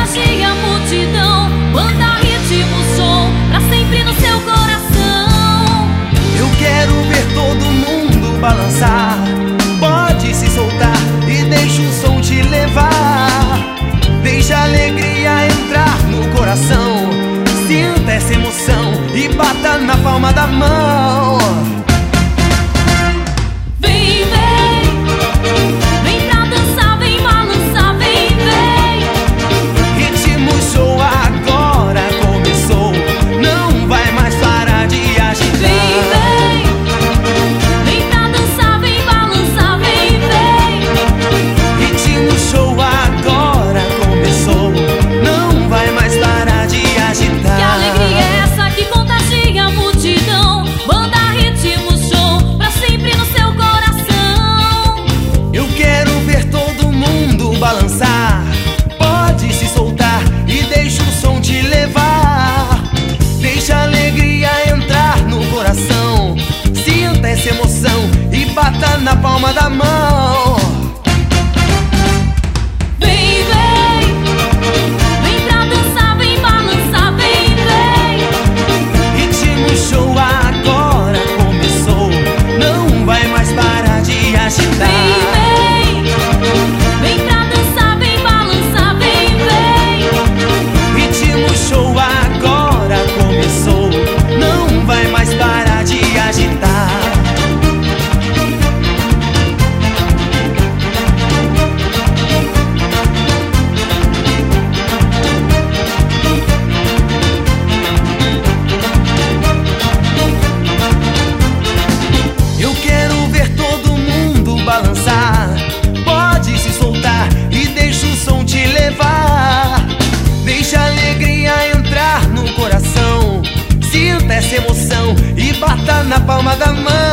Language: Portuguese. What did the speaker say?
contagia a multidão. Banda, ritmo, som, pra sempre no seu coração. Eu quero ver todo mundo balançar. Pode se soltar e deixa o som te levar. Deixa a alegria entrar no coração. Sinta essa emoção e bata na palma da mão. Vem, vem, vem pra dançar, vem balançar, vem, vem. Ritmo show agora começou, não vai mais parar de agitar. Vem, vem, vem pra dançar, vem balançar, vem, vem. Ritmo show agora começou, não vai mais parar de agitar. Que alegria é essa que contagia a multidão? Banda, ritmo, som, pra sempre no seu coração. Eu quero ver todo mundo balançar. Pode se soltar e deixa o som te levar. Deixa a alegria entrar no coração. Sinta essa emoção e bata na palma da mão. Vem, vem, vem pra dançar, vem balançar, vem, vem. Ritmo show agora começou, não vai mais parar de agitar. Vem, vem, vem pra dançar, vem balançar, vem, vem. Ritmo show agora começou, não vai mais parar de agitar. Eu quero ver todo mundo balançar. Pode se soltar e deixa o som te levar. Deixa a alegria entrar no coração. Sinta essa emoção e bata na palma da mão.